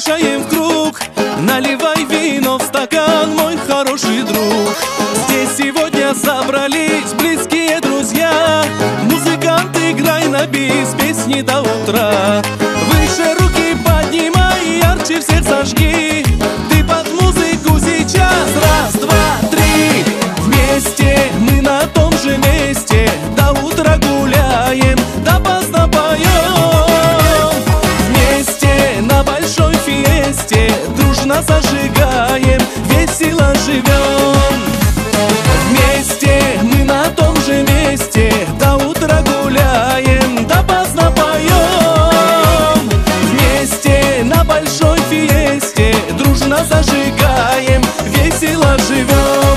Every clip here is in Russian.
приглашаем в круг. Наливай вино в стакан, мой хороший друг. Здесь сегодня собрались близкие друзья. Музыкант, играй на бис, песни до утра. Выше руки поднимай, ярче всех зажги. Ты под музыку сейчас, раз, два, три. Вместе мы на том же месте, до утра гуляем, допоздна поем. Вместе на большой фиесте дружно зажигаем, весело живем. Вместе мы на том же месте, до утра гуляем, допоздна поем. Вместе на большой фиесте дружно зажигаем, весело живем.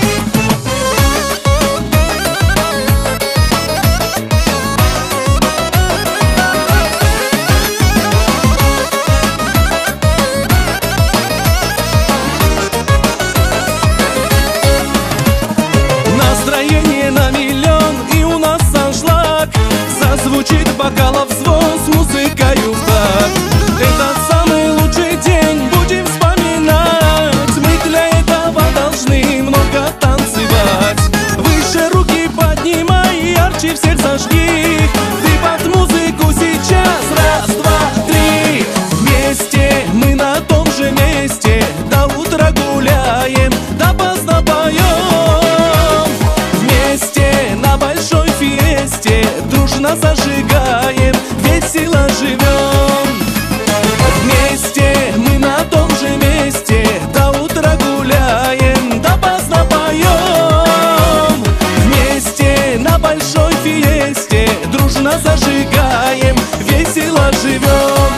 Настроение на миллион, и у нас аншлаг. Зазвучит бокалов звон с музыкою в такт. Этот самый лучший день будем вспоминать. Мы для этого должны много танцевать. Выше руки поднимай, ярче всех зажги. Ты под музыку сейчас, раз, два, три. Вместе мы на том же месте, до утра гуляем, допоздна поем. Вместе на большой фиесте дружно зажигаем, весело живем. Вместе мы на том же месте, до утра гуляем, допоздна поем. Вместе на большой фиесте дружно зажигаем, весело живем.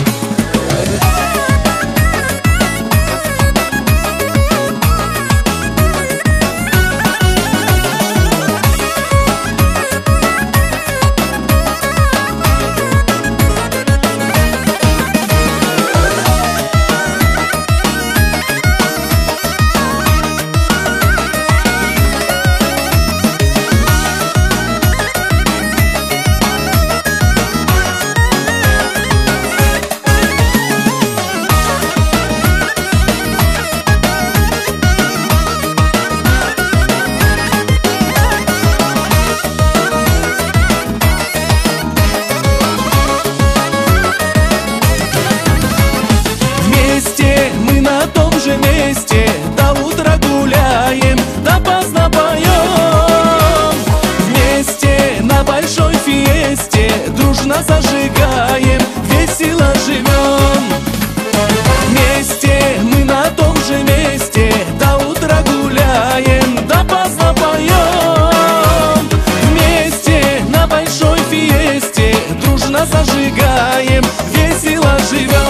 Месте до утра гуляем, допоздна поем. Вместе на большой фиесте дружно зажигаем, весело живем. Вместе мы на том же месте, до утра гуляем, допоздна поем. Вместе на большой фиесте дружно зажигаем, весело живем.